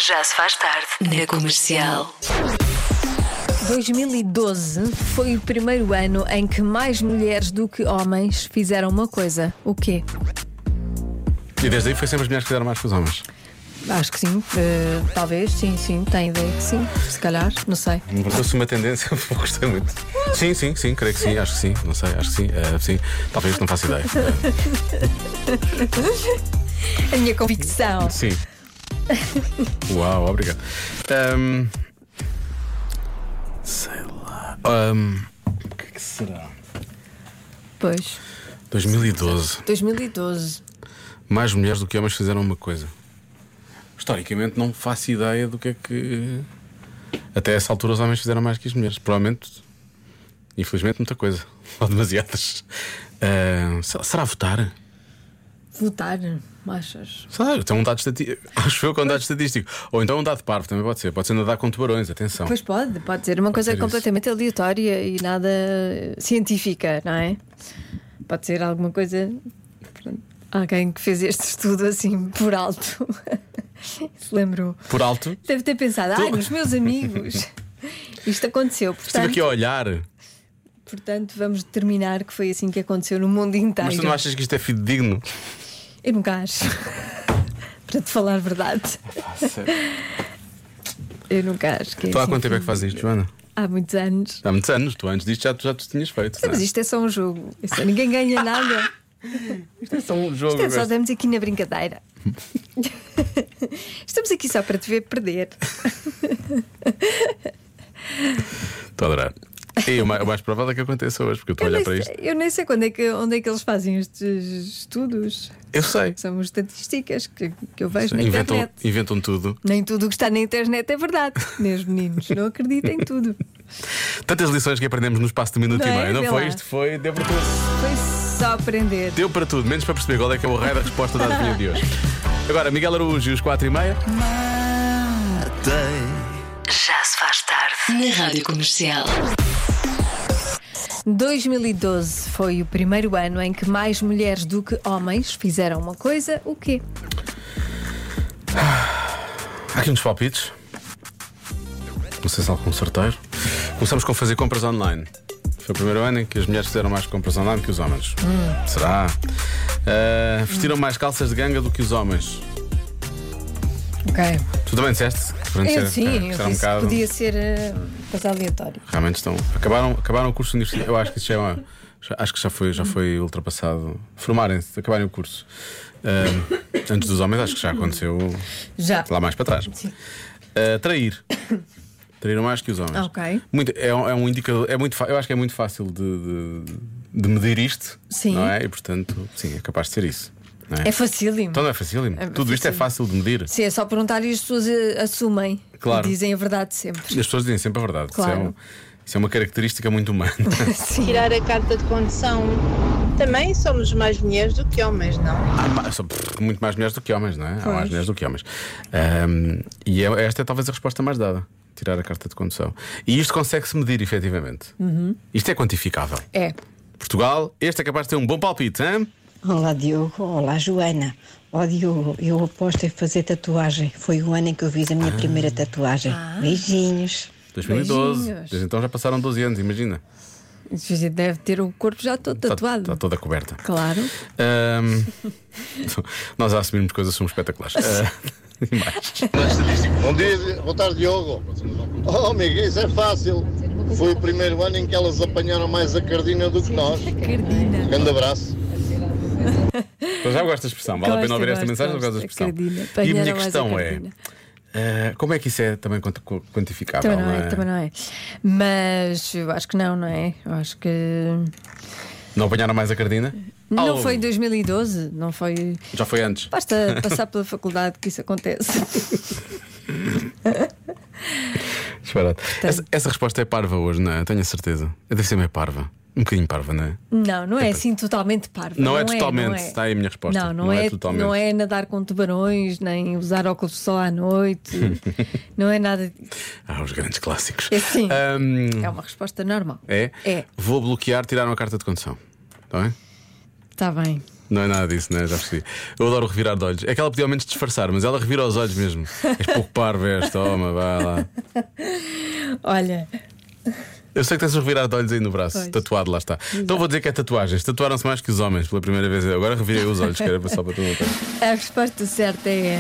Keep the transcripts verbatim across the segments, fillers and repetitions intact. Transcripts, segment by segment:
Já se faz tarde na Comercial. dois mil e doze foi o primeiro ano em que mais mulheres do que homens fizeram uma coisa. O quê? E desde aí foi sempre as mulheres que fizeram mais que os homens. Acho que sim, uh, talvez, sim, sim, tenho ideia que sim, se calhar, não sei. Pareceu-se uma tendência, eu gostei muito. Sim, sim, sim, creio que sim, acho que sim, não sei, acho que sim, uh, sim, talvez não faça ideia. A minha convicção. Sim. Uau, obrigado. Um, sei lá. Um, o que é que será? Pois. dois mil e doze. dois mil e doze. Mais mulheres do que homens fizeram uma coisa. Historicamente não faço ideia do que é que. Até essa altura os homens fizeram mais que as mulheres. Provavelmente, infelizmente, muita coisa. Ou demasiadas. Uh, será votar? Votar, achas? Sabe, tem um dado estatístico. Acho eu que é um dado estatístico. Ou então um dado parvo também pode ser. Pode ser nadar com tubarões, atenção. Pois pode, pode ser uma coisa ser completamente isso. aleatória e nada científica, não é? Pode ser alguma coisa. Alguém que fez este estudo assim por alto se lembrou. Por alto? Deve ter pensado, ai, nos meus amigos isto aconteceu. Portanto, estive aqui a olhar. Portanto, vamos determinar que foi assim que aconteceu no mundo inteiro. Mas tu não achas que isto é fidedigno? Eu nunca acho. Para te falar a verdade. Eu nunca acho que é. Tu há assim quanto tempo é que fazes isto, Joana? Há muitos anos. Há muitos anos, tu antes disto já, já tu tinhas feito. Sim, mas isto é só um jogo. Isso, ninguém ganha nada. Isto é só um jogo. Isto é só estamos aqui na brincadeira. Estamos aqui só para te ver perder. Estou a adorar. E o mais, o mais provável é que aconteça hoje, porque eu estou a olhar para sei, isto. Eu nem sei quando é que, onde é que eles fazem estes estudos. Eu sei. São estatísticas que, que eu vejo na Inventam, internet. inventam tudo. Nem tudo o que está na internet é verdade. Meus meninos, não acreditem em tudo. Tantas lições que aprendemos no espaço de minuto Não e é? meio, não Vê foi? lá. Isto foi, deu para tudo. Foi só aprender. Deu para tudo, menos para perceber qual é que é o raio da resposta da adivinha de hoje. Agora, Miguel Araújo e os quatro e meia. Já se faz tarde na Rádio Comercial. dois mil e doze foi o primeiro ano em que mais mulheres do que homens fizeram uma coisa. O quê? Há aqui uns palpites. Não sei se há algum sorteio. Começamos com fazer compras online. Foi o primeiro ano em que as mulheres fizeram mais compras online que os homens. Hum. Será? Uh, vestiram hum. mais calças de ganga do que os homens. Ok. Tu também disseste? Eu ser, sim, é, eu disse um bocado... que podia ser uh, coisa aleatória. Realmente estão. Acabaram, acabaram o curso universitário. Eu acho que isso já é uma, já, acho que já foi, já foi ultrapassado. Formarem-se, acabarem o curso. Uh, antes dos homens, acho que já aconteceu. Já. Lá mais para trás. Sim. Uh, trair. Traíram mais que os homens. Ok. Muito, é, um, é um indicador. É muito, eu acho que é muito fácil de, de, de medir isto. Sim. Não é? E portanto, sim, é capaz de ser isso. Não é? É facílimo. Então não é facílimo. É Tudo isto é fácil de medir. Sim, é só perguntar e as pessoas uh, assumem. Claro. E dizem a verdade sempre. As pessoas dizem sempre a verdade. Claro. Isso, é um, isso é uma característica muito humana. Sim. Tirar a carta de condução. Também somos mais mulheres do que homens, não? Ah, são pff, muito mais mulheres do que homens, não é? Pois. Há mais mulheres do que homens. Um, e é, esta é talvez a resposta mais dada. Tirar a carta de condução. E isto consegue-se medir, efetivamente. Uhum. Isto é quantificável. É. Portugal, este é capaz de ter um bom palpite, hein? Olá Diogo, olá Joana. Ó Diogo, eu aposto em fazer tatuagem. Foi o ano em que eu fiz a minha ah. primeira tatuagem. Ah. Beijinhos. dois mil e doze. Beijinhos. Desde então já passaram doze anos, imagina. Deve ter o corpo já todo tatuado. Está, está toda coberta. Claro. Um, nós a assumirmos coisas somos espetaculares. Uh, Bom dia, boa tarde, Diogo. Oh, amigo, isso é fácil. Foi o primeiro ano em que elas apanharam mais a cardina do que nós. Cardina. Grande abraço. Eu já gosto da expressão. Vale Gosto, a pena ouvir esta gosto, mensagem ou gosto da gosto. expressão? Cardina. E a minha Apanharam mais questão a é: cardina. uh, como é que isso é também quantificável? Também não é, não é? também não é. Mas eu acho que não, não é? Eu acho que. Não apanharam mais a cardina? Não oh. foi em dois mil e doze, não foi. Já foi antes. Basta passar pela faculdade que isso acontece. Essa, essa resposta é parva hoje, não é? Tenho a certeza. Deve ser meio parva. Um bocadinho parva, não é? Não, não é assim totalmente parva. Não, não é totalmente, não é. está aí a minha resposta. Não, não, não é, é totalmente. não é nadar com tubarões, nem usar óculos de sol à noite. Não é nada disso. Ah, os grandes clássicos. É sim. Um... É uma resposta normal. É? É. Vou bloquear, tirar uma carta de condução. Está bem? Está bem. Não é nada disso, né? Já percebi. Eu adoro revirar de olhos. É que ela podia ao menos disfarçar, mas ela revira os olhos mesmo. És pouco parvo, és, toma, vai lá. Olha. Eu sei que tens um revirar de olhos aí no braço, Pois. tatuado, lá está. Exato. Então vou dizer que é tatuagens. Tatuaram-se mais que os homens pela primeira vez. Agora revirei os olhos, que era só para tu notar. A resposta certa é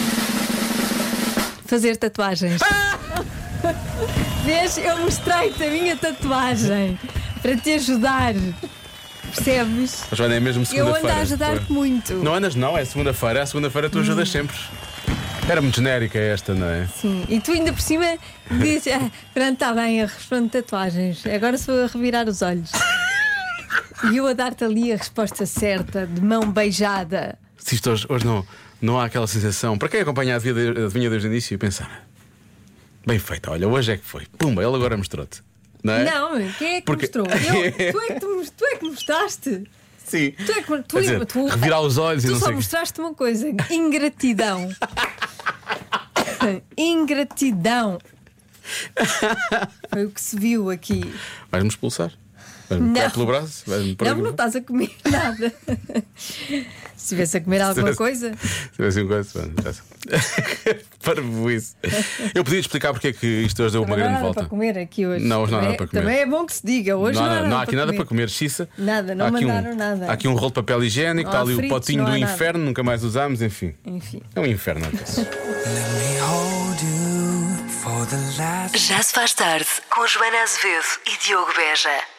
fazer tatuagens. Ah! Vês, eu mostrei-te a minha tatuagem para te ajudar. Percebes? Mas olha, é mesmo Eu segunda-feira. ando a ajudar-te muito. Não andas, não, é segunda-feira. É segunda-feira, tu ajudas Hum. sempre. Era muito genérica esta, não é? Sim, e tu ainda por cima dizes: ah, pronto, está bem, eu respondo tatuagens. Agora sou a revirar os olhos. E eu a dar-te ali a resposta certa, de mão beijada. Se isto hoje, hoje não, não há aquela sensação. Para quem acompanha a adivinha desde o início e pensar: bem feito, olha, hoje é que foi. Pumba, ele agora mostrou-te. Não é? Não, quem é que Porque- mostrou? Eu, tu, é que tu, tu é que mostraste. Sim. Tu é que, tu, Quer dizer, tu, revirar os olhos e tu não só sei o quê. mostraste uma coisa: ingratidão. Ingratidão. Foi o que se viu aqui. Vais-me expulsar? Vais-me Não. pegar pelo braço? Vais-me pôr Não, aqui- não estás a comer nada. Se estivesse a comer alguma coisa. Se tivesse um coisa, mano, já- para isso. Eu podia te explicar porque é que isto hoje deu uma Também não há grande nada volta. para comer aqui hoje. Não, hoje não há Também nada é- para comer. Também é bom que se diga. Hoje Não, não, há não, nada não há aqui para nada comer. para comer, Xissa. Nada, não Há aqui mandaram um, nada. Há aqui um rolo de papel higiênico, Não está há ali o fritos, potinho não do há nada. inferno, nunca mais usámos, enfim. Enfim. É um inferno, às vezes. Já se faz tarde com Joana Azevedo e Diogo Beja.